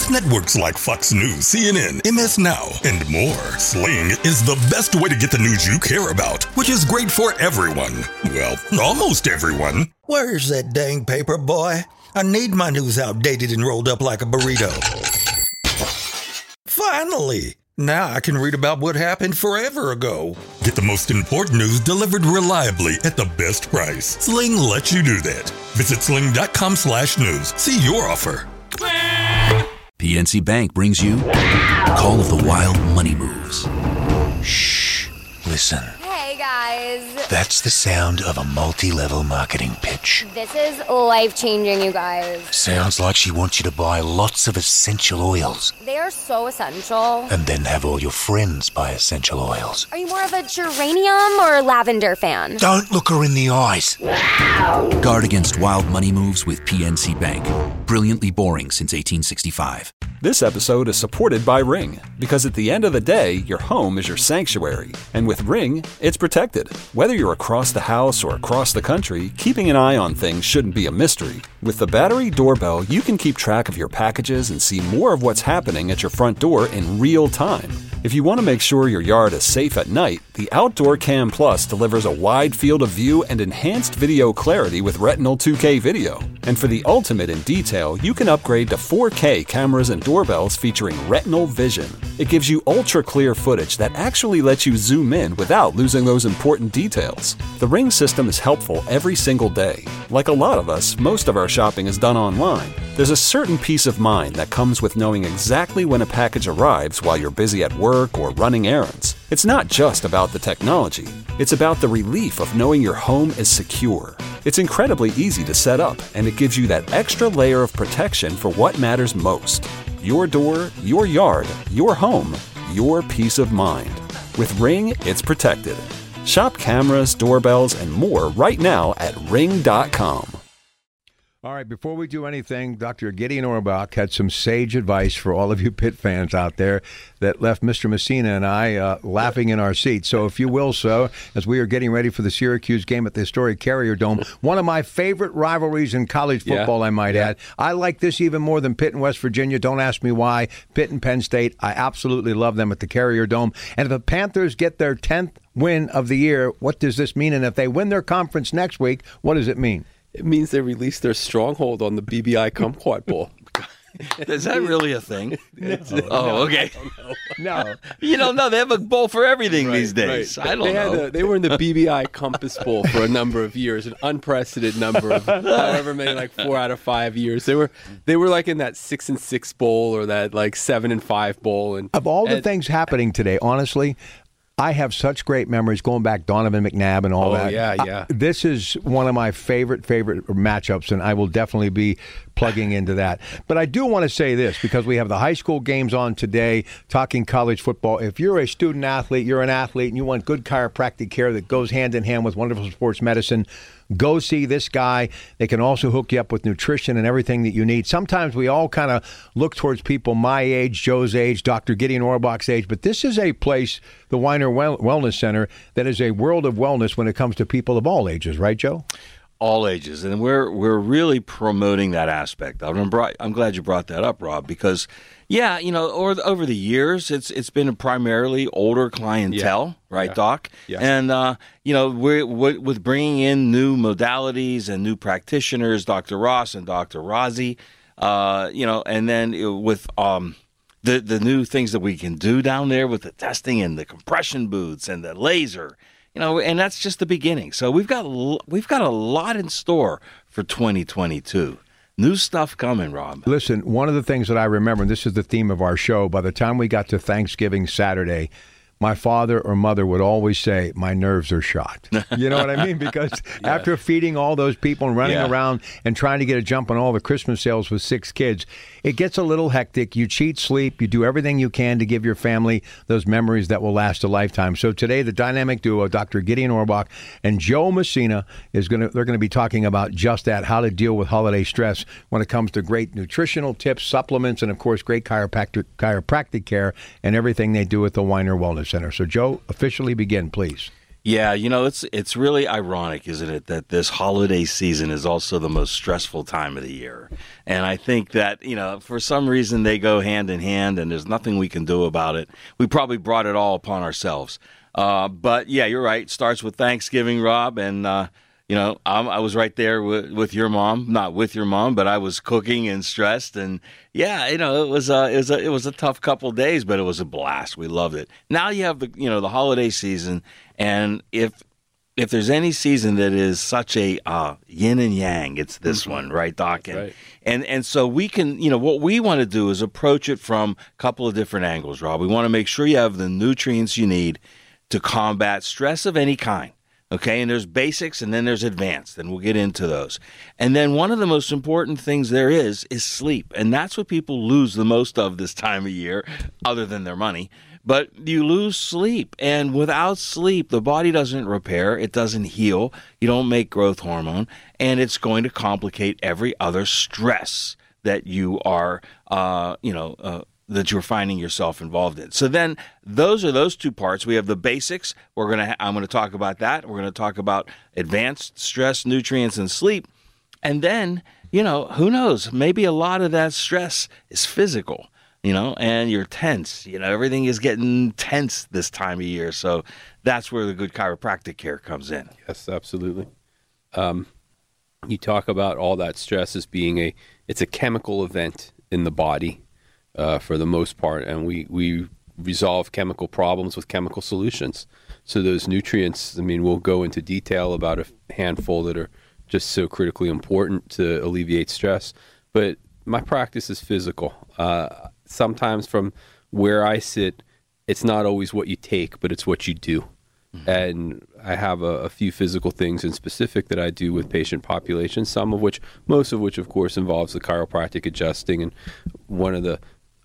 With networks like Fox News, CNN, MS Now, and more, Sling is the best way to get the news you care about, which is great for everyone. Well, almost everyone. Where's that dang paper, boy? I need my news outdated and rolled up like a burrito. Finally! Now I can read about what happened forever ago. Get the most important news delivered reliably at the best price. Sling lets you do that. Visit sling.com/news. See your offer. PNC Bank brings you Call of the Wild Money Moves. Shh. Listen. Hey, guys. That's the sound of a multi-level marketing pitch. This is life-changing, you guys. Sounds like she wants you to buy lots of essential oils. They are so essential. And then have all your friends buy essential oils. Are you more of a geranium or lavender fan? Don't look her in the eyes. Guard against wild money moves with PNC Bank. Brilliantly boring since 1865. This episode is supported by Ring, because at the end of the day, your home is your sanctuary. And with Ring, it's protected. Whether you're across the house or across the country, keeping an eye on things shouldn't be a mystery. With the battery doorbell, you can keep track of your packages and see more of what's happening at your front door in real time. If you want to make sure your yard is safe at night, the Outdoor Cam Plus delivers a wide field of view and enhanced video clarity with Retinal 2K video. And for the ultimate in detail, you can upgrade to 4K cameras and doorbells featuring Retinal Vision. It gives you ultra-clear footage that actually lets you zoom in without losing those important details. The Ring system is helpful every single day. Like a lot of us, most of our shopping is done online. There's a certain peace of mind that comes with knowing exactly when a package arrives while you're busy at work or running errands. It's not just about the technology. It's about the relief of knowing your home is secure. It's incredibly easy to set up, and it gives you that extra layer of protection for what matters most. Your door, your yard, your home, your peace of mind. With Ring, it's protected. Shop cameras, doorbells, and more right now at ring.com. All right, before we do anything, Dr. Gideon Orbach had some sage advice for all of you Pitt fans out there that left Mr. Messina and I laughing in our seats. So if you will so, as we are getting ready for the Syracuse game at the historic Carrier Dome, one of my favorite rivalries in college football, I might add. I like this even more than Pitt and West Virginia. Don't ask me why. Pitt and Penn State, I absolutely love them at the Carrier Dome. And if the Panthers get their 10th win of the year, what does this mean? And if they win their conference next week, what does it mean? It means they released their stronghold on the BBI Kumquat Bowl. Is that really a thing? Okay. No. No, they have a bowl for everything these days. Right. I don't know. They were in the BBI Compass Bowl for a number of years, an unprecedented number of however many, like 4 out of 5 years. They were like in that 6-6 bowl or that like 7-5 bowl. And of all the things happening today, honestly, I have such great memories going back Donovan McNabb and all that. Yeah. This is one of my favorite matchups, and I will definitely be plugging into that. But I do want to say this, because we have the high school games on today, talking college football. If you're a student athlete, you're an athlete, and you want good chiropractic care that goes hand in hand with wonderful sports medicine, go see this guy. They can also hook you up with nutrition and everything that you need. Sometimes we all kind of look towards people my age, Joe's age, Dr. Gideon Orbach's age, but this is a place, the Weiner Wellness Center, that is a world of wellness when it comes to people of all ages, right, Joe? All ages, and we're really promoting that aspect. I'm glad you brought that up, Rob, because over the years it's been primarily older clientele, right, Doc? Yes. And we're with bringing in new modalities and new practitioners, Dr. Ross and Dr. Razi, and then with the new things that we can do down there with the testing and the compression booths and the laser. And that's just the beginning. So we've got a lot in store for 2022. New stuff coming, Rob. Listen, one of the things that I remember, and this is the theme of our show, by the time we got to Thanksgiving Saturday, my father or mother would always say, my nerves are shot. You know what I mean? Because after feeding all those people and running around and trying to get a jump on all the Christmas sales with 6 kids, it gets a little hectic. You cheat sleep. You do everything you can to give your family those memories that will last a lifetime. So today, the dynamic duo, Dr. Gideon Orbach and Joe Messina, they're going to be talking about just that, how to deal with holiday stress when it comes to great nutritional tips, supplements, and, of course, great chiropractic care and everything they do at the Weiner Wellness Center. So, Joe, officially begin, please. Yeah, it's really ironic, isn't it, that this holiday season is also the most stressful time of the year. And I think that, for some reason they go hand in hand and there's nothing we can do about it. We probably brought it all upon ourselves. But yeah, you're right. It starts with Thanksgiving, Rob, and I was right there with your mom, not with your mom, but I was cooking and stressed, and yeah, it was a tough couple of days, but it was a blast. We loved it. Now you have the holiday season, and if there's any season that is such a yin and yang, it's this one, right, Doc? And so we can, what we want to do is approach it from a couple of different angles, Rob. We want to make sure you have the nutrients you need to combat stress of any kind. Okay, and there's basics and then there's advanced, and we'll get into those. And then one of the most important things there is sleep. And that's what people lose the most of this time of year, other than their money. But you lose sleep. And without sleep, the body doesn't repair, it doesn't heal, you don't make growth hormone, and it's going to complicate every other stress that you are, that you're finding yourself involved in. So then those are those two parts. We have the basics. I'm going to talk about that. We're going to talk about advanced stress, nutrients, and sleep. And then, who knows? Maybe a lot of that stress is physical, and you're tense. Everything is getting tense this time of year. So that's where the good chiropractic care comes in. Yes, absolutely. You talk about all that stress as being it's a chemical event in the body. For the most part, and we resolve chemical problems with chemical solutions. So those nutrients, we'll go into detail about a handful that are just so critically important to alleviate stress. But my practice is physical. Sometimes from where I sit, it's not always what you take, but it's what you do. Mm-hmm. And I have a few physical things in specific that I do with patient populations, most of which, of course, involves the chiropractic adjusting. And one of the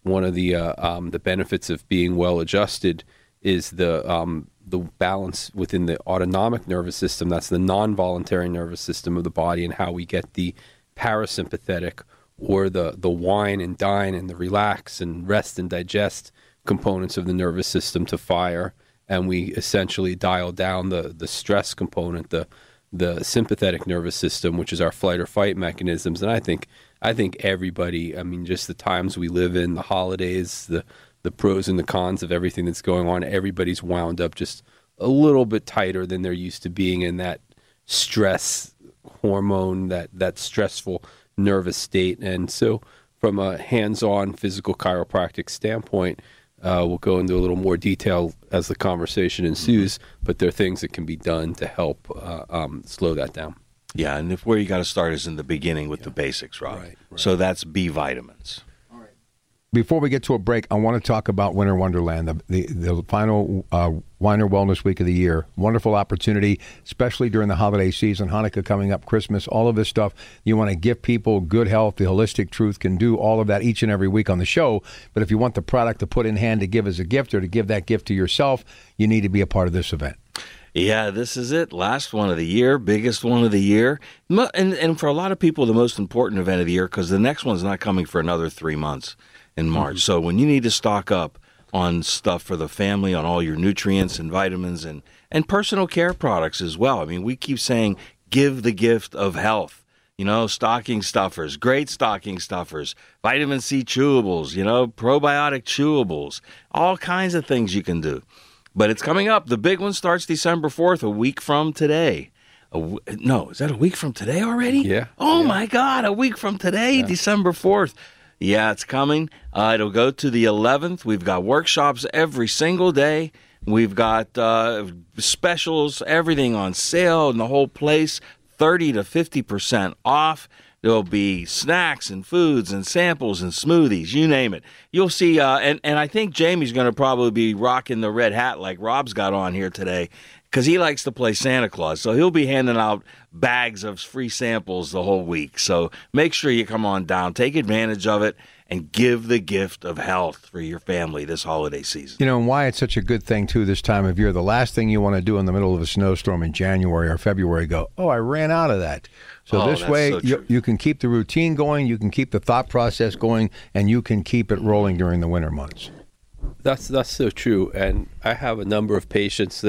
benefits of being well adjusted is the balance within the autonomic nervous system. That's the non-voluntary nervous system of the body, and how we get the parasympathetic, or the wine and dine and the relax and rest and digest components of the nervous system to fire, and we essentially dial down the stress component, the sympathetic nervous system, which is our flight or fight mechanisms. And I think everybody, just the times we live in, the holidays, the pros and the cons of everything that's going on, everybody's wound up just a little bit tighter than they're used to being in that stress hormone, that stressful nervous state. And so from a hands-on physical chiropractic standpoint, we'll go into a little more detail as the conversation ensues, but there are things that can be done to help slow that down. Yeah, and where you got to start is in the beginning with the basics, Rob. Right. So that's B vitamins. All right. Before we get to a break, I want to talk about Winter Wonderland, the final Weiner Wellness Week of the year. Wonderful opportunity, especially during the holiday season, Hanukkah coming up, Christmas, all of this stuff. You want to give people good health. The Holistic Truth can do all of that each and every week on the show. But if you want the product to put in hand to give as a gift, or to give that gift to yourself, you need to be a part of this event. Yeah, this is it. Last one of the year, biggest one of the year. And for a lot of people, the most important event of the year, because the next one's not coming for another 3 months in March. Mm-hmm. So when you need to stock up on stuff for the family, on all your nutrients and vitamins and personal care products as well. We keep saying, give the gift of health. Stocking stuffers, great stocking stuffers, vitamin C chewables, probiotic chewables, all kinds of things you can do. But it's coming up. The big one starts December 4th, a week from today. No, is that a week from today already? Yeah. Oh, my God, a week from today, December 4th. Yeah, it's coming. It'll go to the 11th. We've got workshops every single day. We've got specials, everything on sale in the whole place, 30 to 50% off. There'll be snacks and foods and samples and smoothies, you name it. You'll see, and I think Jamie's going to probably be rocking the red hat like Rob's got on here today, because he likes to play Santa Claus. So he'll be handing out bags of free samples the whole week. So make sure you come on down, take advantage of it, and give the gift of health for your family this holiday season. And why it's such a good thing, too, this time of year. The last thing you want to do in the middle of a snowstorm in January or February, go, I ran out of that. So this way, you can keep the routine going, you can keep the thought process going, and you can keep it rolling during the winter months. That's so true. And I have a number of patients that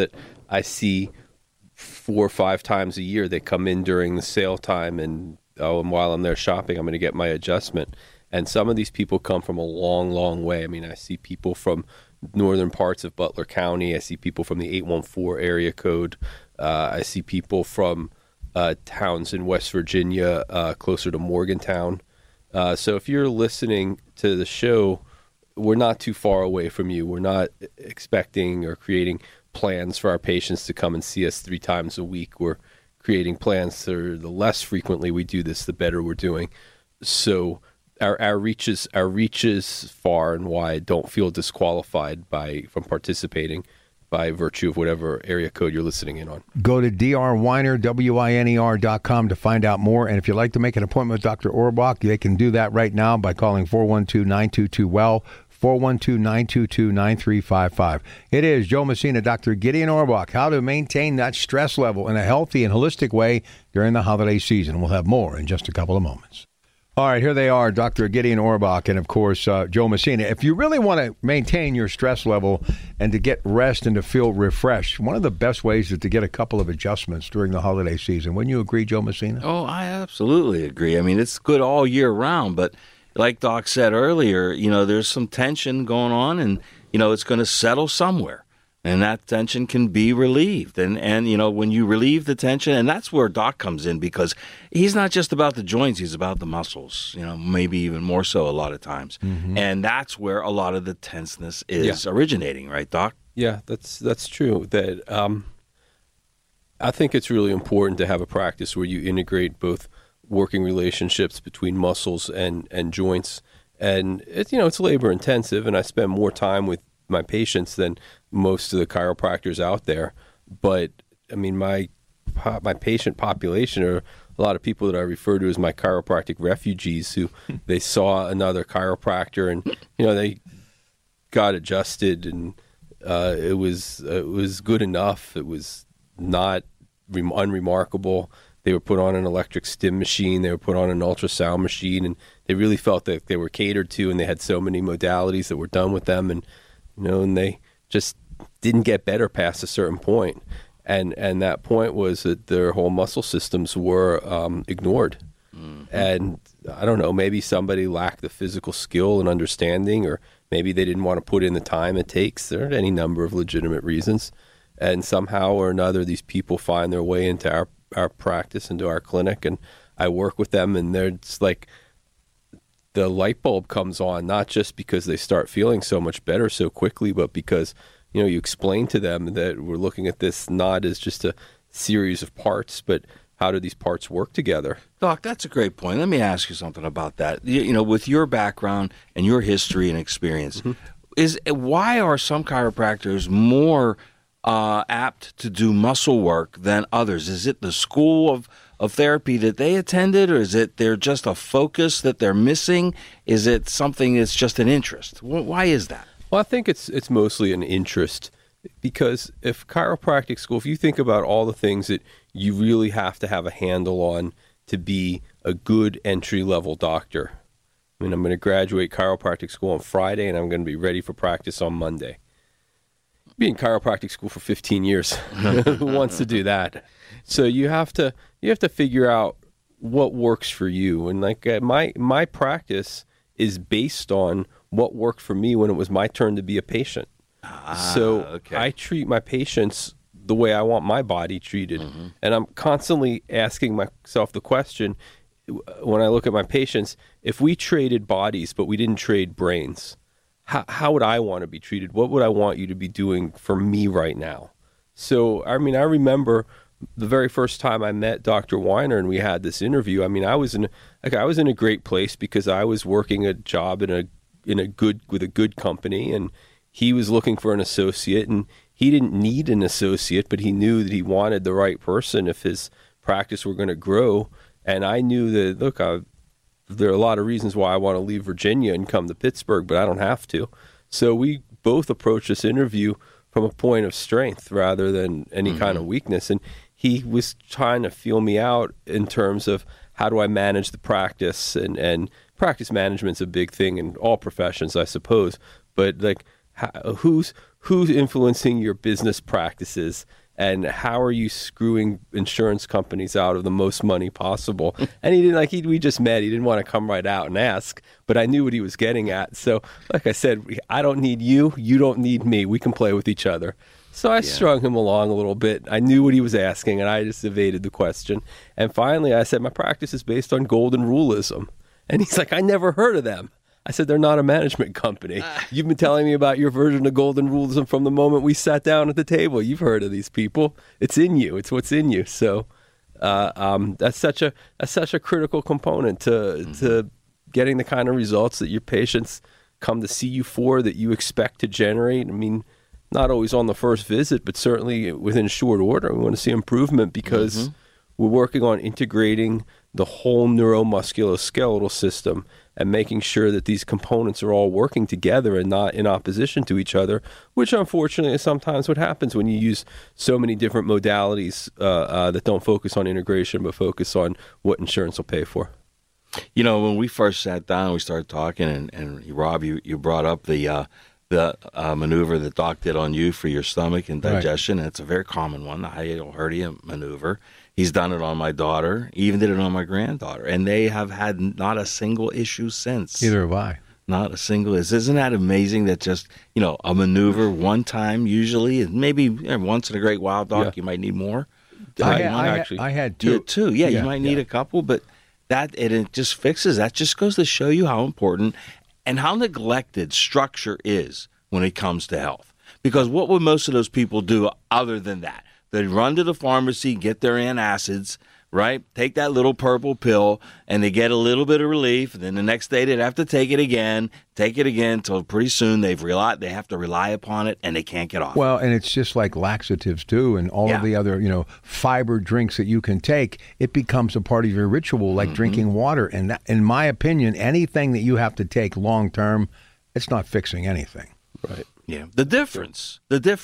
I see 4 or 5 times a year. They come in during the sale time, and while I'm there shopping, I'm going to get my adjustment. And some of these people come from a long, long way. I mean, I see people from northern parts of Butler County. I see people from the 814 area code. I see people from towns in West Virginia, closer to Morgantown. So if you're listening to the show, we're not too far away from you. We're not expecting or creating plans for our patients to come and see us 3 times a week. We're creating plans for the less frequently we do this, the better we're doing. So our reach is far and wide. Don't feel disqualified from participating by virtue of whatever area code you're listening in on. Go to drwiner.com to find out more. And if you'd like to make an appointment with Dr. Auerbach, they can do that right now by calling 412-922-WELL, 412-922-9355. It is Joe Messina, Dr. Gideon Auerbach, how to maintain that stress level in a healthy and holistic way during the holiday season. We'll have more in just a couple of moments. All right, here they are, Dr. Gideon Auerbach and, of course, Joe Messina. If you really want to maintain your stress level and to get rest and to feel refreshed, one of the best ways is to get a couple of adjustments during the holiday season. Wouldn't you agree, Joe Messina? Oh, I absolutely agree. I mean, it's good all year round, but like Doc said earlier, there's some tension going on, and, it's going to settle somewhere. And that tension can be relieved. And when you relieve the tension, and that's where Doc comes in, because he's not just about the joints, he's about the muscles, maybe even more so a lot of times. Mm-hmm. And that's where a lot of the tenseness is originating, right, Doc? Yeah, that's true. That I think it's really important to have a practice where you integrate both working relationships between muscles and joints. And it's labor intensive, and I spend more time with my patients than most of the chiropractors out there. But I mean, my patient population are a lot of people that I refer to as my chiropractic refugees, who they saw another chiropractor and they got adjusted, and it was good enough. It was not unremarkable. They were put on an electric stim machine. They were put on an ultrasound machine, and they really felt that they were catered to, and they had so many modalities that were done with them, and and they just didn't get better past a certain point. And that point was that their whole muscle systems were ignored. Mm-hmm. And I don't know, maybe somebody lacked the physical skill and understanding, or maybe they didn't want to put in the time it takes. There are any number of legitimate reasons. And somehow or another, these people find their way into our practice, into our clinic, and I work with them, and they're just like, the light bulb comes on, not just because they start feeling so much better so quickly, but because, you explain to them that we're looking at this not as just a series of parts, but how do these parts work together? Doc, that's a great point. Let me ask you something about that. With your background and your history and experience, why are some chiropractors more apt to do muscle work than others? Is it the school of therapy that they attended, or is it they're just a focus that they're missing? Is it something that's just an interest? Why is that? Well, I think it's mostly an interest, because if chiropractic school, if you think about all the things that you really have to have a handle on to be a good entry-level doctor. I mean, I'm going to graduate chiropractic school on Friday, and I'm going to be ready for practice on Monday. Been in chiropractic school for 15 years. Who wants to do that? So you have to figure out what works for you. And like my practice is based on what worked for me when it was my turn to be a patient. Okay. I treat my patients the way I want my body treated. Mm-hmm. And I'm constantly asking myself the question, when I look at my patients, if we traded bodies but we didn't trade brains, how would I want to be treated? What would I want you to be doing for me right now? So, I mean, I remember the very first time I met Dr. Weiner and we had this interview. I mean, I was in a great place because I was working a job with a good company, and he was looking for an associate, and he didn't need an associate, but he knew that he wanted the right person if his practice were going to grow. And I knew that, look, there are a lot of reasons why I want to leave Virginia and come to Pittsburgh, but I don't have to. So we both approached this interview from a point of strength rather than any kind of weakness. And he was trying to feel me out in terms of how do I manage the practice, and practice management's a big thing in all professions, I suppose. But like, who's influencing your business practices, And how are you screwing insurance companies out of the most money possible? And he didn't we just met. He didn't want to come right out and ask, but I knew what he was getting at. So, like I said, I don't need you. You don't need me. We can play with each other. So I strung him along a little bit. I knew what he was asking, and I just evaded the question. And finally, I said, my practice is based on golden ruleism. And he's like, I never heard of them. I said, they're not a management company. You've been telling me about your version of golden ruleism from the moment we sat down at the table. You've heard of these people. It's in you. It's what's in you. So that's such a critical component to getting the kind of results that your patients come to see you for, that you expect to generate. I mean, not always on the first visit, but certainly within short order. We want to see improvement because we're working on integrating the whole neuromusculoskeletal system and making sure that these components are all working together and not in opposition to each other, which unfortunately is sometimes what happens when you use so many different modalities that don't focus on integration but focus on what insurance will pay for. You know, when we first sat down, we started talking, and Rob, you brought up the maneuver that Doc did on you for your stomach and digestion. Right. And it's a very common one, the hiatal hernia maneuver. He's done it on my daughter, even did it on my granddaughter, and they have had not a single issue since. Neither have I. Not a single. Isn't that amazing that just, a maneuver one time usually, maybe once in a great while, Doc, you might need more. I had two. You had two. Yeah, you might need a couple, but it just fixes. That just goes to show you how important and how neglected structure is when it comes to health. Because what would most of those people do other than that? They'd run to the pharmacy, get their antacids, right? Take that little purple pill, and they get a little bit of relief. And then the next day they'd have to take it again, until pretty soon they have to rely upon it, and they can't get off. Well, and it's just like laxatives too, and all of the other, fiber drinks that you can take. It becomes a part of your ritual, like drinking water. And that, in my opinion, anything that you have to take long term, it's not fixing anything. Right. Yeah. The difference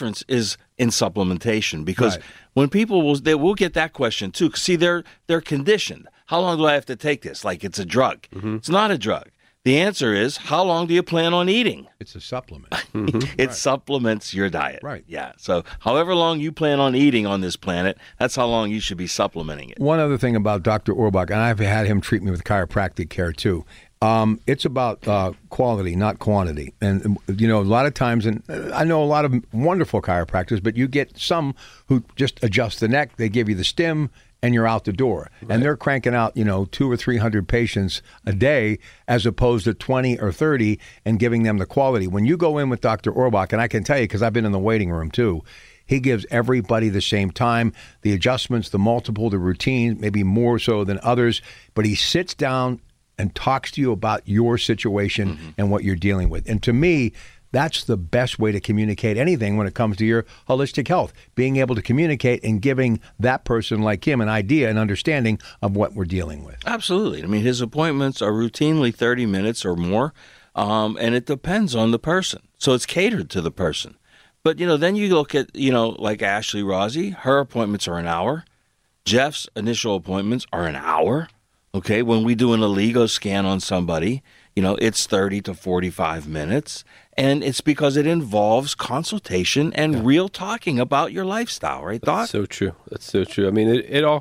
is in supplementation, because when people will get that question too. See, they're conditioned. How long do I have to take this? Like it's a drug. It's not a drug. The answer is, how long do you plan on eating? It's a supplement. It supplements your diet. Right. Yeah. So however long you plan on eating on this planet, that's how long you should be supplementing it. One other thing about Dr. Orbach, and I've had him treat me with chiropractic care too. It's about quality, not quantity. And, a lot of times, and I know a lot of wonderful chiropractors, but you get some who just adjust the neck, they give you the stim, and you're out the door. Right. And they're cranking out, 200 or 300 patients a day as opposed to 20 or 30 and giving them the quality. When you go in with Dr. Orbach, and I can tell you because I've been in the waiting room too, he gives everybody the same time, the adjustments, the multiple, the routine, maybe more so than others, but he sits down and talks to you about your situation and what you're dealing with. And to me, that's the best way to communicate anything when it comes to your holistic health, being able to communicate and giving that person like him an idea and understanding of what we're dealing with. Absolutely. I mean, his appointments are routinely 30 minutes or more, and it depends on the person. So it's catered to the person. But, then you look at, like Ashley Rossi, her appointments are an hour. Jeff's initial appointments are an hour. Okay, when we do an Allego scan on somebody, it's 30 to 45 minutes, and it's because it involves consultation and real talking about your lifestyle, right, Doc? That's so true. That's so true. I mean,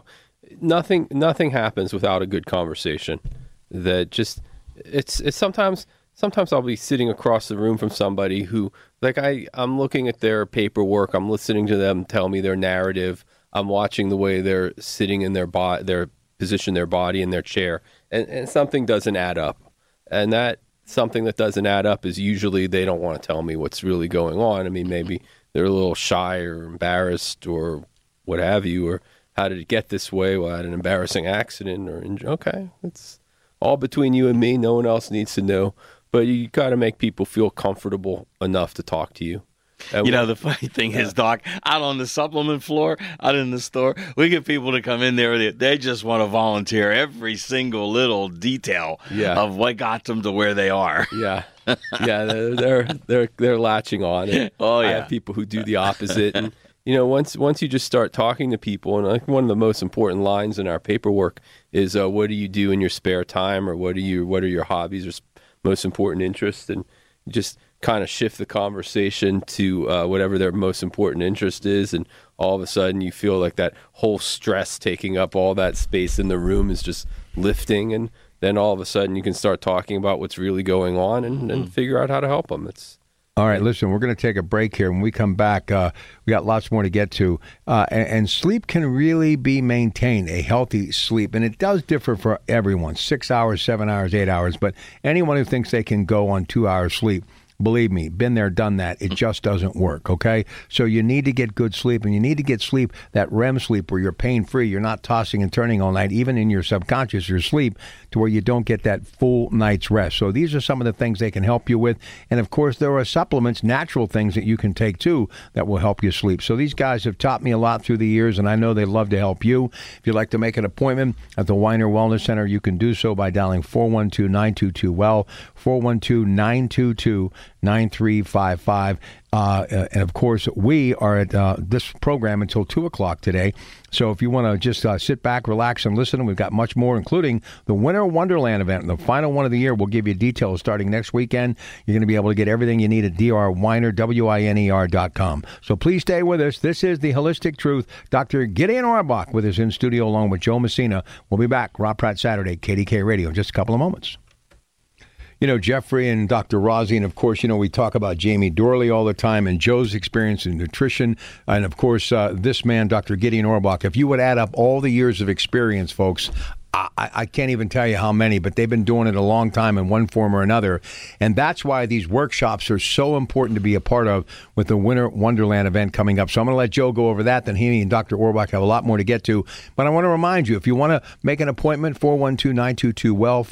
nothing happens without a good conversation. That just it's sometimes I'll be sitting across the room from somebody who, like, I'm looking at their paperwork, I'm listening to them tell me their narrative, I'm watching the way they're sitting in their position their body in their chair, and something doesn't add up. And that something that doesn't add up is usually they don't want to tell me what's really going on. I mean, maybe they're a little shy or embarrassed or what have you, or how did it get this way? Well, I had an embarrassing accident okay, it's all between you and me. No one else needs to know. But you got to make people feel comfortable enough to talk to you. The funny thing is, Doc, out on the supplement floor, out in the store, we get people to come in there. They just want to volunteer every single little detail of what got them to where they are. Yeah, they're latching on. And I have people who do the opposite. And once you just start talking to people, and like one of the most important lines in our paperwork is, "What do you do in your spare time?" or "What are your hobbies or most important interests?" And You just kind of shift the conversation to whatever their most important interest is, and all of a sudden you feel like that whole stress taking up all that space in the room is just lifting, and then all of a sudden you can start talking about what's really going on and figure out how to help them. All right, listen, we're going to take a break here. When we come back, we got lots more to get to. And sleep can really be maintained, a healthy sleep. And it does differ for everyone, 6 hours, 7 hours, 8 hours. But anyone who thinks they can go on 2 hours sleep, believe me, been there, done that. It just doesn't work, okay? So you need to get good sleep, and you need to get sleep, that REM sleep where you're pain-free. You're not tossing and turning all night, even in your subconscious, your sleep, to where you don't get that full night's rest. So these are some of the things they can help you with. And, of course, there are supplements, natural things that you can take, too, that will help you sleep. So these guys have taught me a lot through the years, and I know they'd love to help you. If you'd like to make an appointment at the Weiner Wellness Center, you can do so by dialing 412-922-WELL, 412-922-9355. And, of course, we are at this program until 2 o'clock today. So if you want to just sit back, relax, and listen, we've got much more, including the Winter Wonderland event, the final one of the year. We'll give you details starting next weekend. You're going to be able to get everything you need at drweiner.com. So please stay with us. This is The Holistic Truth. Dr. Gideon Auerbach with us in studio along with Joe Messina. We'll be back, Rob Pratt Saturday, KDK Radio, in just a couple of moments. You know, Jeffrey and Dr. Rozzi, and of course, you know, we talk about Jamie Dorley all the time and Joe's experience in nutrition. And of course, this man, Dr. Gideon Auerbach, if you would add up all the years of experience, folks, I can't even tell you how many, but they've been doing it a long time in one form or another. And that's why these workshops are so important to be a part of with the Winter Wonderland event coming up. So I'm going to let Joe go over that. Then he and Dr. Auerbach have a lot more to get to. But I want to remind you, if you want to make an appointment, 412-922-WELL,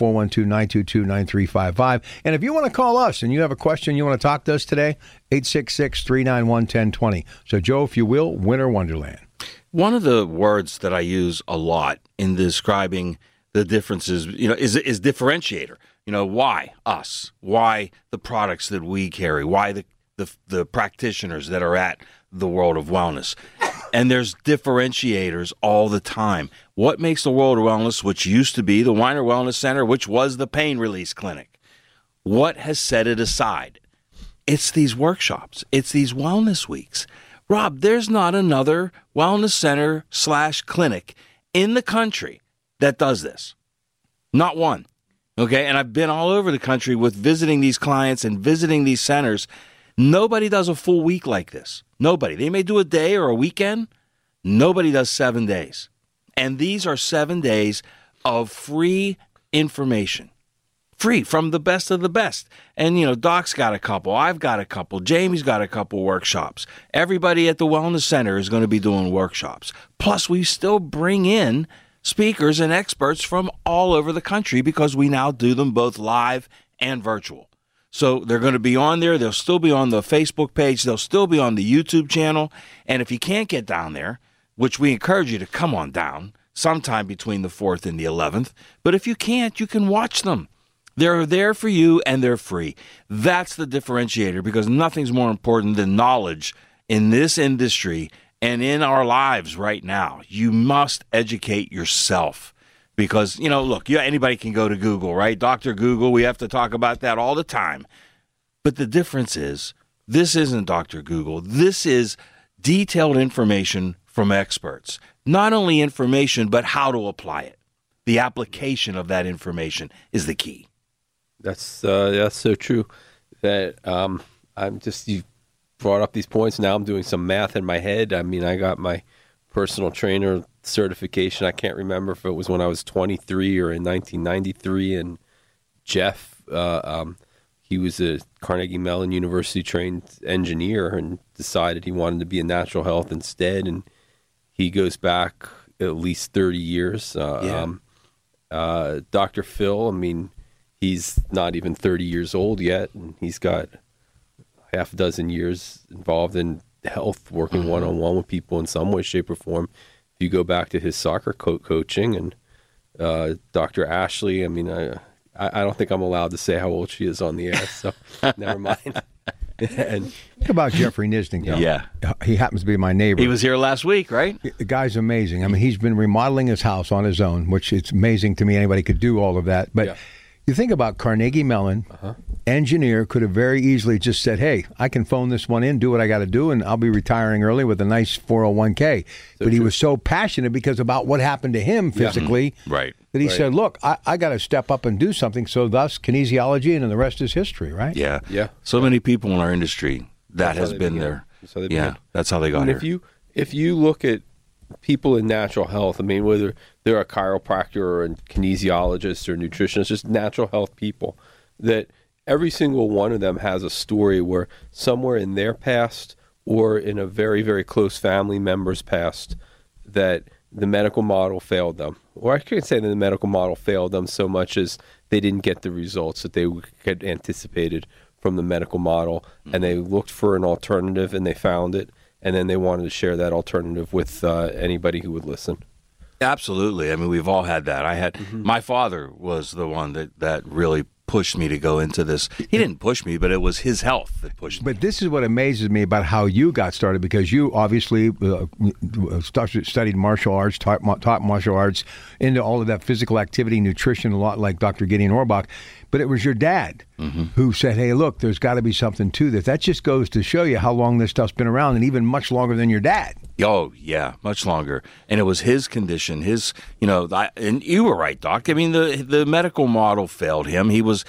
412-922-9355. And if you want to call us and you have a question you want to talk to us today, 866-391-1020. So, Joe, if you will, Winter Wonderland. One of the words that I use a lot in describing the differences, you know, is differentiator. You know, why us? Why the products that we carry? Why the practitioners that are at the World of Wellness? And there's differentiators all the time. What makes the World of Wellness, which used to be the Weiner Wellness Center, which was the pain release clinic, what has set it aside? It's these workshops. It's these wellness weeks. Rob, there's not another wellness center / clinic in the country that does this. Not one. Okay, and I've been all over the country with visiting these clients and visiting these centers. Nobody does a full week like this. Nobody. They may do a day or a weekend. Nobody does 7 days. And these are 7 days of free information. Free from the best of the best. And, you know, Doc's got a couple. I've got a couple. Jamie's got a couple workshops. Everybody at the Wellness Center is going to be doing workshops. Plus, we still bring in speakers and experts from all over the country because we now do them both live and virtual. So they're going to be on there. They'll still be on the Facebook page. They'll still be on the YouTube channel. And if you can't get down there, which we encourage you to come on down sometime between the 4th and the 11th, but if you can't, you can watch them. They're there for you, and they're free. That's the differentiator, because nothing's more important than knowledge in this industry and in our lives right now. You must educate yourself because, you know, look, anybody can go to Google, right? Dr. Google, we have to talk about that all the time. But the difference is this isn't Dr. Google. This is detailed information from experts. Not only information, but how to apply it. The application of that information is the key. That's so true. That you brought up these points. Now I'm doing some math in my head. I mean, I got my personal trainer certification. I can't remember if it was when I was 23 or in 1993. And Jeff, he was a Carnegie Mellon University trained engineer and decided he wanted to be in natural health instead. And he goes back at least 30 years. Dr. Phil, I mean, he's not even 30 years old yet, and he's got half a dozen years involved in health, working one-on-one with people in some way, shape, or form. If you go back to his soccer coaching, and Dr. Ashley, I mean, I don't think I'm allowed to say how old she is on the air, so never mind. And think about Jeffrey Nisning. Yeah. He happens to be my neighbor. He was here last week, right? The guy's amazing. I mean, he's been remodeling his house on his own, which it's amazing to me anybody could do all of that. But You think about Carnegie Mellon, engineer, could have very easily just said, hey, I can phone this one in, do what I got to do, and I'll be retiring early with a nice 401k. But he was so passionate because about what happened to him physically Right. that he said, look, I got to step up and do something. So thus kinesiology, and then the rest is history, right? Yeah. Yeah. So many people in our industry that has been there. That's how they Yeah, began. that's how they got And here. if you look at people in natural health, I mean, whether they're a chiropractor or a kinesiologist or nutritionist, just natural health people, that every single one of them has a story where somewhere in their past or in a very, very close family member's past that the medical model failed them. Or I could say that the medical model failed them so much as they didn't get the results that they had anticipated from the medical model, and they looked for an alternative and they found it. And then they wanted to share that alternative with anybody who would listen. Absolutely. I mean, we've all had that. I had my father was the one that really pushed me to go into this. He didn't push me, but it was his health that pushed me. But this is what amazes me about how you got started, because you obviously studied martial arts, taught martial arts, into all of that physical activity, nutrition, a lot like Dr. Gideon Orbach. But it was your dad who said, hey, look, there's got to be something to this. That just goes to show you how long this stuff's been around, and even much longer than your dad. Oh, yeah, much longer. And it was his condition, and you were right, Doc. I mean, the medical model failed him. It was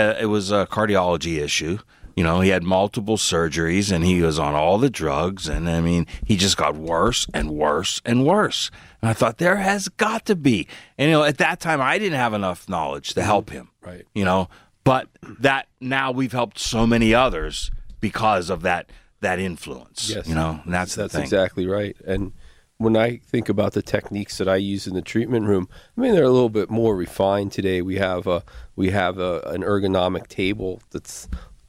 a cardiology issue. You know, he had multiple surgeries, and he was on all the drugs, and I mean, he just got worse and worse and worse. And I thought, there has got to be. And, at that time, I didn't have enough knowledge to help him. Right. But that now we've helped so many others because of that influence. Yes. And that's the thing. Exactly right. And when I think about the techniques that I use in the treatment room, I mean, they're a little bit more refined today. We have an ergonomic table that's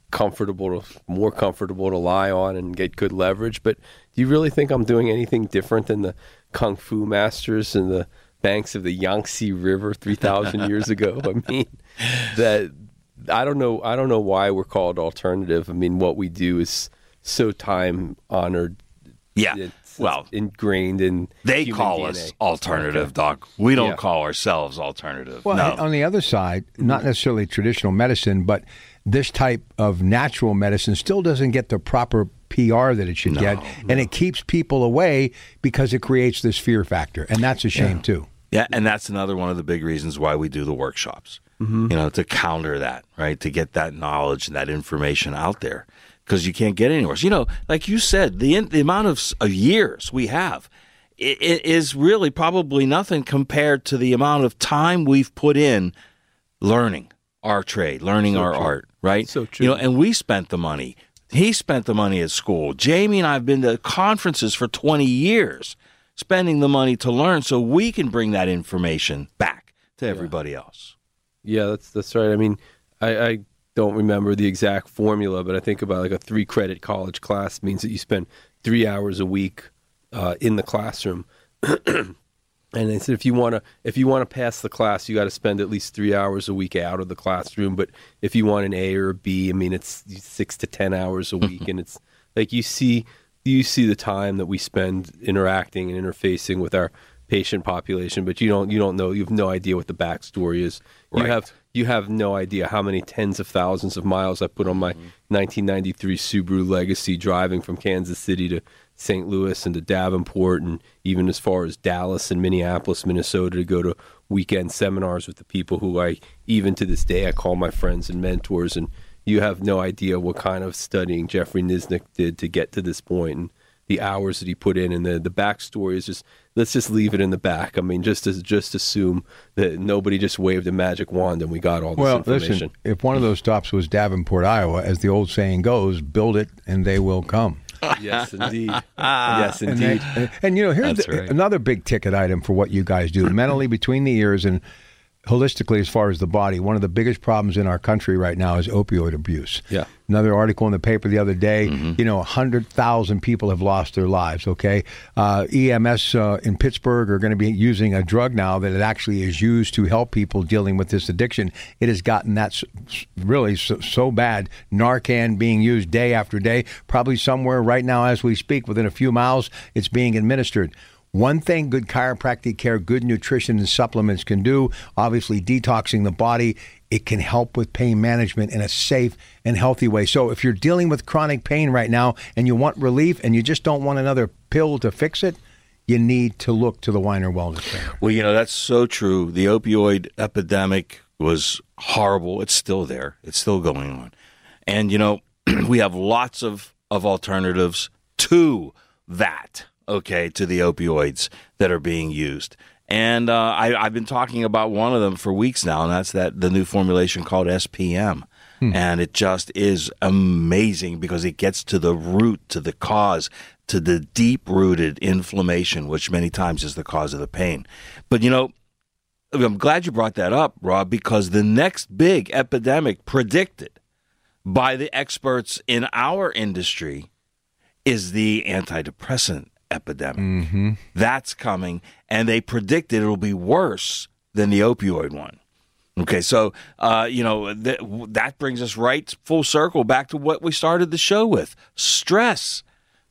more comfortable to lie on and get good leverage. But do you really think I'm doing anything different than the Kung Fu masters in the banks of the Yangtze River 3,000 years ago? I mean, that I don't know why we're called alternative. I mean, what we do is so time honored. Yeah. It's ingrained in they human call DNA. us alternative, Doc. We don't call ourselves alternative. Well, no. on the other side, not necessarily traditional medicine, but this type of natural medicine still doesn't get the proper PR that it should get, and it keeps people away because it creates this fear factor, and that's a shame too. Yeah, and that's another one of the big reasons why we do the workshops, to counter that, right, to get that knowledge and that information out there, because you can't get anywhere. So, like you said, the amount of years we have it is really probably nothing compared to the amount of time we've put in learning our trade, learning our art, right? So true. And we spent the money. He spent the money at school. Jamie and I have been to conferences for 20 years, spending the money to learn so we can bring that information back to everybody else. Yeah, that's right. I mean, I don't remember the exact formula, but I think about like a 3-credit college class means that you spend 3 hours a week in the classroom. And they said if you want to pass the class, you got to spend at least 3 hours a week out of the classroom. But if you want an A or a B, I mean, it's 6 to 10 hours a week, and it's like you see the time that we spend interacting and interfacing with our patient population, but you don't know, you have no idea what the backstory is. Right. You have no idea how many tens of thousands of miles I put on my 1993 Subaru Legacy driving from Kansas City to St. Louis and to Davenport and even as far as Dallas and Minneapolis, Minnesota, to go to weekend seminars with the people who even to this day, I call my friends and mentors. And you have no idea what kind of studying Jeffrey Nisnik did to get to this point and the hours that he put in. And the backstory is just, let's just leave it in the back. I mean, just assume that nobody just waved a magic wand and we got all this information. Listen, if one of those stops was Davenport, Iowa, as the old saying goes, build it and they will come. Yes, indeed. Yes, indeed. And here's another big ticket item for what you guys do. Mentally between the ears and holistically as far as the body, one of the biggest problems in our country right now is opioid abuse. Yeah. Another article in the paper the other day, 100,000 people have lost their lives, okay? EMS in Pittsburgh are going to be using a drug now that it actually is used to help people dealing with this addiction. It has gotten that really so bad. Narcan being used day after day, probably somewhere right now as we speak, within a few miles, it's being administered. One thing good chiropractic care, good nutrition and supplements can do, obviously detoxing the body, it can help with pain management in a safe and healthy way. So if you're dealing with chronic pain right now and you want relief and you just don't want another pill to fix it, you need to look to the Weiner Wellness Center. Well, that's so true. The opioid epidemic was horrible. It's still there. It's still going on. And, we have lots of alternatives to that, to the opioids that are being used. And I've been talking about one of them for weeks now, and that's the new formulation called SPM. And it just is amazing because it gets to the root, to the cause, to the deep-rooted inflammation, which many times is the cause of the pain. But, I'm glad you brought that up, Rob, because the next big epidemic predicted by the experts in our industry is the antidepressant epidemic. Mm-hmm. That's coming, and they predicted it'll be worse than the opioid one. Okay, so, that brings us right full circle back to what we started the show with. Stress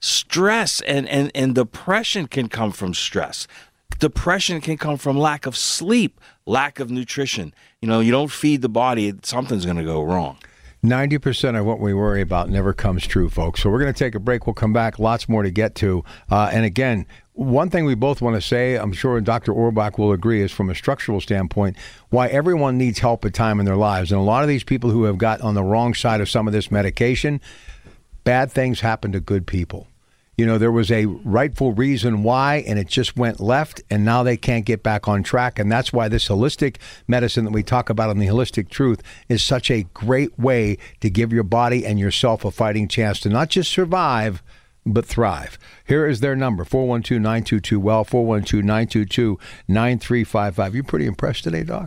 and depression can come from stress. Depression can come from lack of sleep, lack of nutrition. You don't feed the body, something's going to go wrong. 90% of what we worry about never comes true, folks. So we're going to take a break. We'll come back. Lots more to get to. And again, one thing we both want to say, I'm sure Dr. Orbach will agree, is from a structural standpoint, why everyone needs help at time in their lives. And a lot of these people who have got on the wrong side of some of this medication, bad things happen to good people. There was a rightful reason why, and it just went left, and now they can't get back on track. And that's why this holistic medicine that we talk about on The Holistic Truth is such a great way to give your body and yourself a fighting chance to not just survive, but thrive. Here is their number, 412-922-WELL, 412-922-9355. You pretty impressed today, Doc?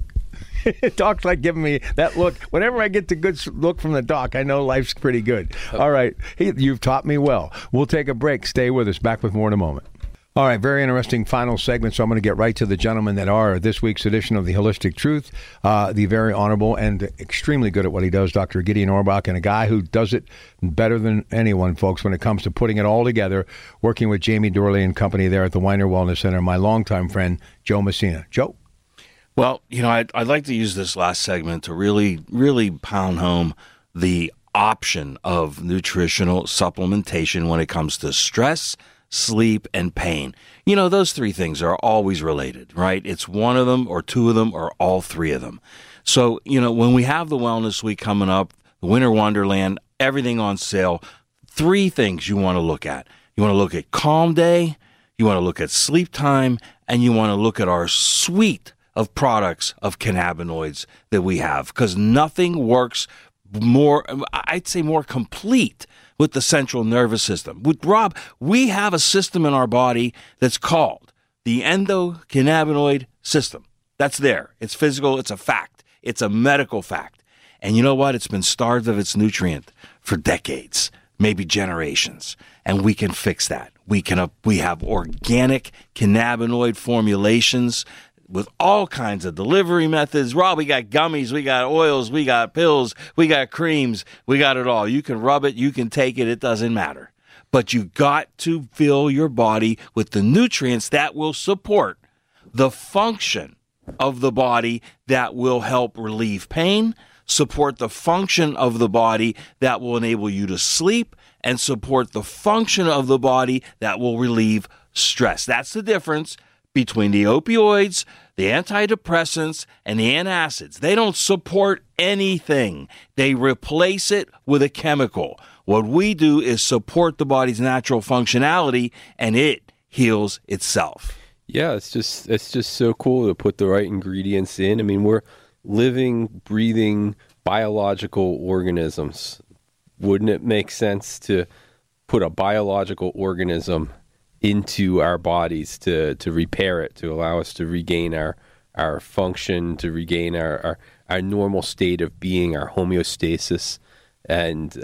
Doc's like giving me that look. Whenever I get the good look from the doc, I know life's pretty good. All right. You've taught me well. We'll take a break. Stay with us. Back with more in a moment. All right. Very interesting final segment. So I'm going to get right to the gentlemen that are this week's edition of The Holistic Truth. The very honorable and extremely good at what he does, Dr. Gideon Orbach, and a guy who does it better than anyone, folks, when it comes to putting it all together, working with Jamie Dorley and company there at the Weiner Wellness Center, my longtime friend, Joe Messina. Joe? Well, I'd like to use this last segment to really, really pound home the option of nutritional supplementation when it comes to stress, sleep, and pain. Those three things are always related, right? It's one of them or two of them or all three of them. So, when we have the Wellness Week coming up, the Winter Wonderland, everything on sale, three things you want to look at. You want to look at Calm Day, you want to look at Sleep Time, and you want to look at our suite of products of cannabinoids that we have, because nothing works more, I'd say more complete with the central nervous system. With Rob, we have a system in our body that's called the endocannabinoid system. That's there. It's physical. It's a fact. It's a medical fact. And you know what? It's been starved of its nutrient for decades, maybe generations, and we can fix that. We have organic cannabinoid formulations with all kinds of delivery methods. Rob, we got gummies, we got oils, we got pills, we got creams, we got it all. You can rub it, you can take it, it doesn't matter. But you got to fill your body with the nutrients that will support the function of the body that will help relieve pain, support the function of the body that will enable you to sleep, and support the function of the body that will relieve stress. That's the difference between the opioids, the antidepressants, and the antacids. They don't support anything. They replace it with a chemical. What we do is support the body's natural functionality, and it heals itself. Yeah, it's just so cool to put the right ingredients in. I mean, we're living, breathing, biological organisms. Wouldn't it make sense to put a biological organism into our bodies to repair it, to allow us to regain our function, to regain our normal state of being, our homeostasis? And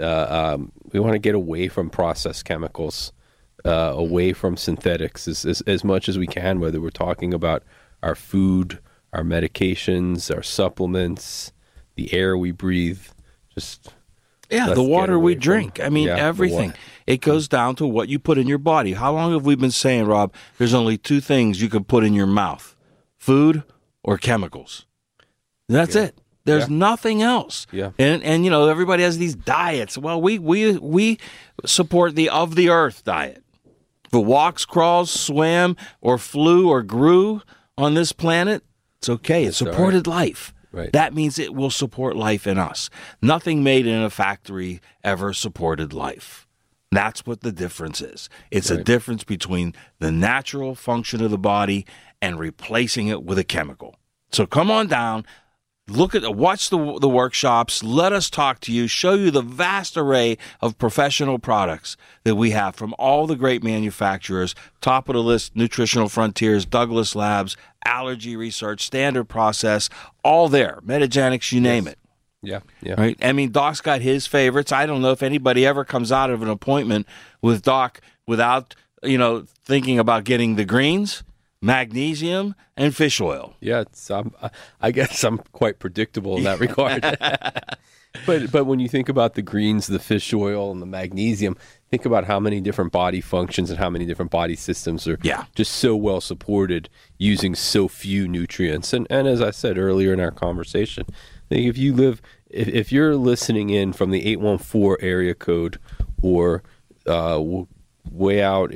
we want to get away from processed chemicals, away from synthetics as much as we can, whether we're talking about our food, our medications, our supplements, the air we breathe, just the water we drink. I mean, everything. It goes down to what you put in your body. How long have we been saying, Rob, there's only two things you can put in your mouth, food or chemicals? That's it. There's nothing else. Yeah. And everybody has these diets. Well, we support the of the earth diet. If it walks, crawls, swam, or flew or grew on this planet, it's okay. It supported life. Right. That means it will support life in us. Nothing made in a factory ever supported life. That's what the difference is. It's a difference between the natural function of the body and replacing it with a chemical. So come on down. Watch the workshops. Let us talk to you, show you the vast array of professional products that we have from all the great manufacturers, top of the list, Nutritional Frontiers, Douglas Labs, Allergy Research, Standard Process, all there. Metagenics, you name it. Yeah. Right? I mean, Doc's got his favorites. I don't know if anybody ever comes out of an appointment with Doc without, thinking about getting the greens, magnesium, and fish oil. Yeah, I guess I'm quite predictable in that regard. But when you think about the greens, the fish oil, and the magnesium, think about how many different body functions and how many different body systems are just so well supported using so few nutrients. And as I said earlier in our conversation, I think if you're listening in from the 814 area code or way out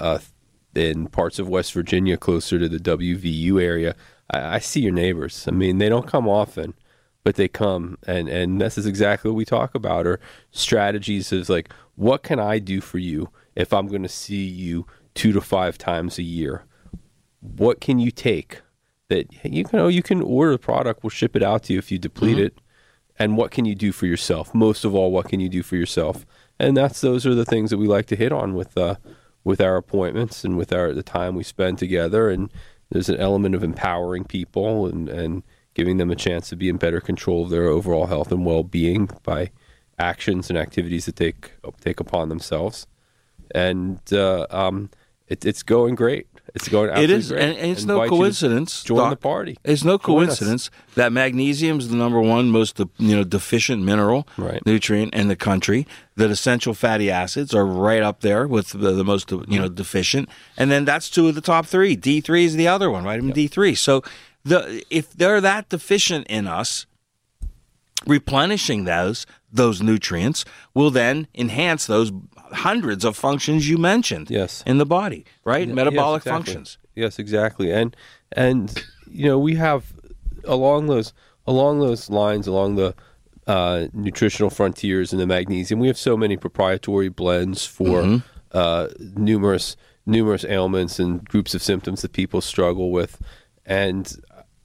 in parts of West Virginia closer to the WVU area, I see your neighbors. I mean, they don't come often, but they come, and this is exactly what we talk about, or strategies is like, what can I do for you if I'm going to see you 2 to 5 times a year? What can you take that you can order the product, we'll ship it out to you if you deplete it, and what can you do for yourself? Most of all, what can you do for yourself? And those are the things that we like to hit on with our appointments and with the time we spend together. And there's an element of empowering people and giving them a chance to be in better control of their overall health and well-being by actions and activities that take upon themselves. And it's going great. It's going absolutely great. And it's no coincidence. Join the party. It's no coincidence that magnesium is the number one most deficient mineral nutrient in the country. That essential fatty acids are right up there with the most deficient, and then that's 2 of the top 3. D3 is the other one, vitamin D3. So if they're that deficient in us, replenishing those nutrients will then enhance those hundreds of functions you mentioned in the body, right? Metabolic functions. Yes, exactly. And we have along those lines, along the nutritional frontiers and the magnesium, we have so many proprietary blends for numerous ailments and groups of symptoms that people struggle with. And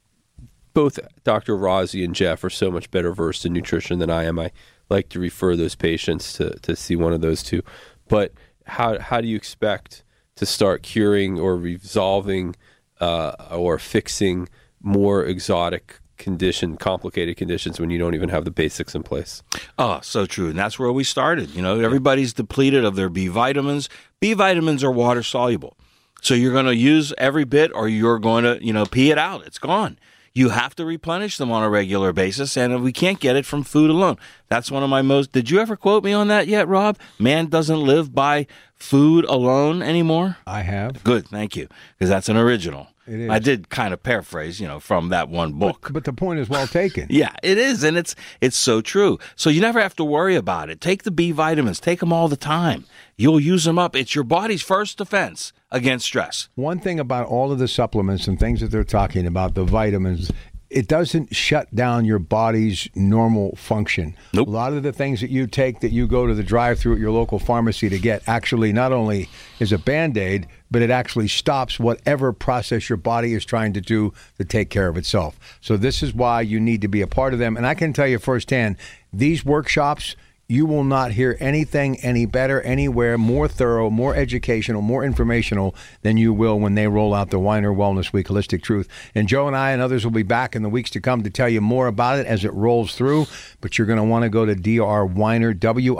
both Dr. Razi and Jeff are so much better versed in nutrition than I am. I like to refer those patients to see one of those two. But how do you expect to start curing or resolving or fixing more exotic complicated conditions when you don't even have the basics in place? Oh, so true. And that's where we started. Everybody's depleted of their B vitamins. B vitamins are water soluble. So you're going to use every bit or you're going to, pee it out. It's gone. You have to replenish them on a regular basis, and we can't get it from food alone. That's one of my most... Did you ever quote me on that yet, Rob? Man doesn't live by food alone anymore? I have. Good, thank you, because that's an original. It is. I did kind of paraphrase, from that one book. But the point is well taken. Yeah, it is, and it's so true. So you never have to worry about it. Take the B vitamins. Take them all the time. You'll use them up. It's your body's first defense against stress. One thing about all of the supplements and things that they're talking about, the vitamins, it doesn't shut down your body's normal function. Nope. A lot of the things that you take that you go to the drive-thru at your local pharmacy to get actually not only is a Band-Aid, but it actually stops whatever process your body is trying to do to take care of itself. So this is why you need to be a part of them. And I can tell you firsthand, these workshops, you will not hear anything any better, anywhere, more thorough, more educational, more informational than you will when they roll out the Weiner Wellness Week Holistic Truth. And Joe and I and others will be back in the weeks to come to tell you more about it as it rolls through. But you're going to want to go to drweiner,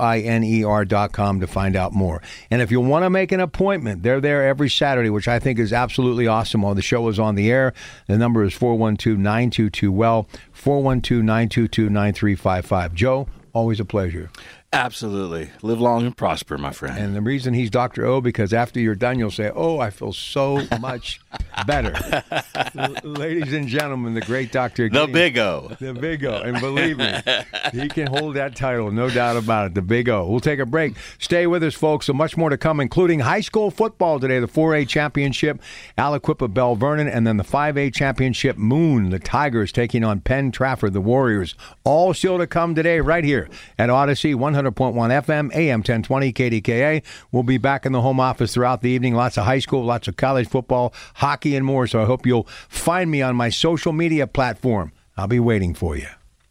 WINER.com to find out more. And if you want to make an appointment, they're there every Saturday, which I think is absolutely awesome while the show is on the air. The number is 412-922-WELL, 412-922-9355. Joe, always a pleasure. Absolutely. Live long and prosper, my friend. And the reason he's Dr. O, because after you're done, you'll say, oh, I feel so much better. Ladies and gentlemen, the great Dr. The King, Big O. The Big O. And believe me, he can hold that title, no doubt about it, the Big O. We'll take a break. Stay with us, folks. So much more to come, including high school football today, the 4A championship, Aliquippa Bell Vernon, and then the 5A championship, Moon, the Tigers taking on Penn Trafford, the Warriors. All still to come today right here at Odyssey 100.1 FM, AM 1020, KDKA. We'll be back in the home office throughout the evening. Lots of high school, lots of college football, hockey, and more. So I hope you'll find me on my social media platform. I'll be waiting for you.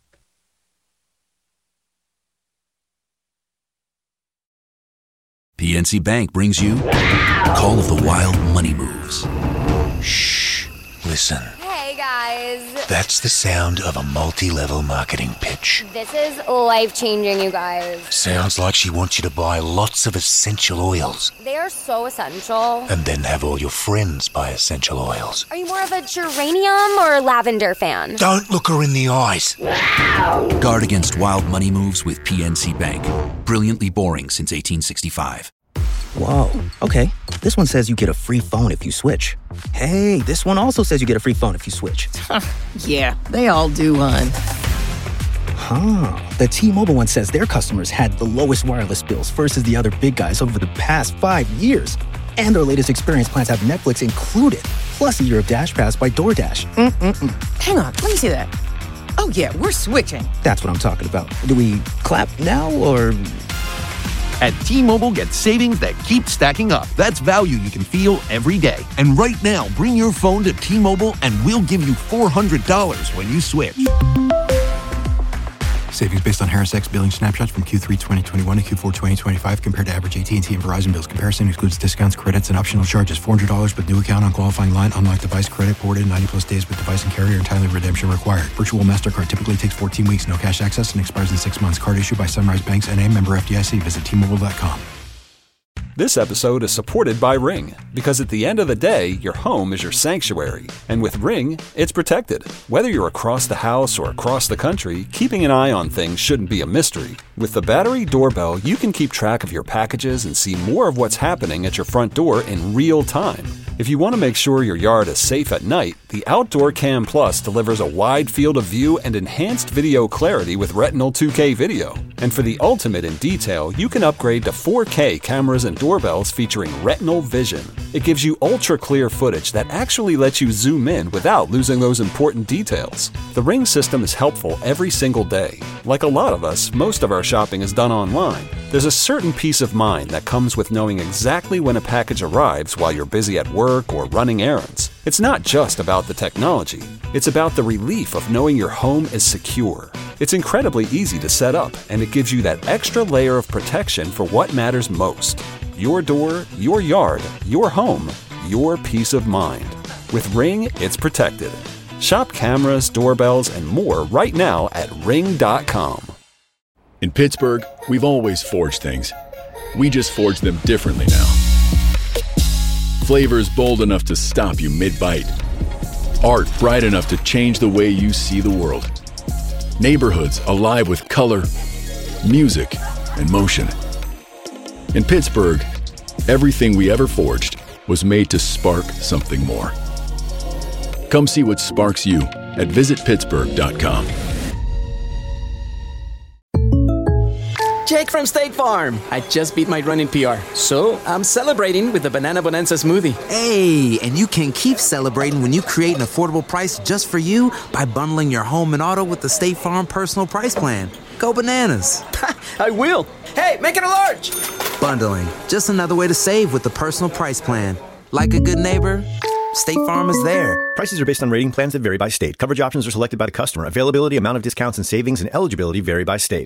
PNC Bank brings you Call of the Wild Money Moves. Shh. Listen. Hey, guys. That's the sound of a multi-level marketing pitch. This is life-changing, you guys. Sounds like she wants you to buy lots of essential oils. They are so essential. And then have all your friends buy essential oils. Are you more of a geranium or lavender fan? Don't look her in the eyes. Guard against wild money moves with PNC Bank. Brilliantly boring since 1865. Whoa, okay. This one says you get a free phone if you switch. Hey, this one also says you get a free phone if you switch. Yeah, they all do, hon. The T-Mobile one says their customers had the lowest wireless bills versus the other big guys over the past 5 years. And their latest experience plans have Netflix included, plus a year of Dash Pass by DoorDash. Hang on, let me see that. Oh, yeah, we're switching. That's what I'm talking about. Do we clap now, or... At T-Mobile, get savings that keep stacking up. That's value you can feel every day. And right now, bring your phone to T-Mobile and we'll give you $400 when you switch. Savings based on Harris X billing snapshots from Q3 2021 to Q4 2025 compared to average AT&T and Verizon bills. Comparison excludes discounts, credits, and optional charges. $400 with new account on qualifying line. Unlocked device credit ported 90-plus days with device and carrier and timely redemption required. Virtual MasterCard typically takes 14 weeks. No cash access and expires in 6 months. Card issued by Sunrise Banks N.A. member FDIC. Visit T-Mobile.com. This episode is supported by Ring, because at the end of the day, your home is your sanctuary. And with Ring, it's protected. Whether you're across the house or across the country, keeping an eye on things shouldn't be a mystery. With the battery doorbell, you can keep track of your packages and see more of what's happening at your front door in real time. If you want to make sure your yard is safe at night, the Outdoor Cam Plus delivers a wide field of view and enhanced video clarity with Retinal 2K video. And for the ultimate in detail, you can upgrade to 4K cameras and doorbells featuring Retinal Vision. It gives you ultra-clear footage that actually lets you zoom in without losing those important details. The Ring system is helpful every single day. Like a lot of us, most of our shopping is done online. There's a certain peace of mind that comes with knowing exactly when a package arrives while you're busy at work or running errands. It's not just about the technology. It's about the relief of knowing your home is secure. It's incredibly easy to set up, and it gives you that extra layer of protection for what matters most. Your door, your yard, your home, your peace of mind. With Ring, it's protected. Shop cameras, doorbells, and more right now at Ring.com. In Pittsburgh, we've always forged things. We just forge them differently now. Flavors bold enough to stop you mid-bite. Art bright enough to change the way you see the world. Neighborhoods alive with color, music, and motion. In Pittsburgh, everything we ever forged was made to spark something more. Come see what sparks you at visitpittsburgh.com. Jake from State Farm. I just beat my running PR, so I'm celebrating with the Banana Bonanza smoothie. Hey, and you can keep celebrating when you create an affordable price just for you by bundling your home and auto with the State Farm Personal Price Plan. Go bananas. I will. Hey, make it a large. Bundling, just another way to save with the Personal Price Plan. Like a good neighbor, State Farm is there. Prices are based on rating plans that vary by state. Coverage options are selected by the customer. Availability, amount of discounts and savings, and eligibility vary by state.